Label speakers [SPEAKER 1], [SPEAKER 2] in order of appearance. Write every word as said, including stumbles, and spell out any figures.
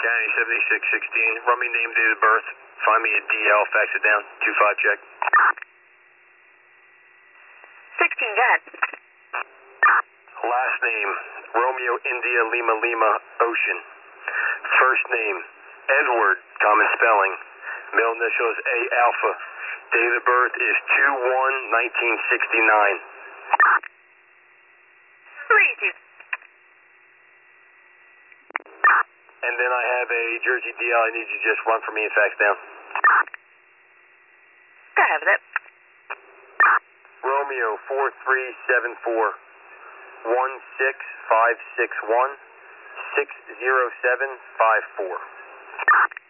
[SPEAKER 1] County, seventy-six sixteen. Run me name, date of birth. Find me a D L, fax it down. two five check.
[SPEAKER 2] sixteen, go ahead.
[SPEAKER 1] Last name, Romeo India Lima Lima Ocean. First name, Edward, common spelling. Middle initial is A Alpha. Date of birth is two one nineteen sixty-nine.
[SPEAKER 2] three two.
[SPEAKER 1] And then I have a Jersey D L I need you to just run for me and fax down.
[SPEAKER 2] Go ahead with it.
[SPEAKER 1] Romeo four three seven four one six five six one six zero seven five four.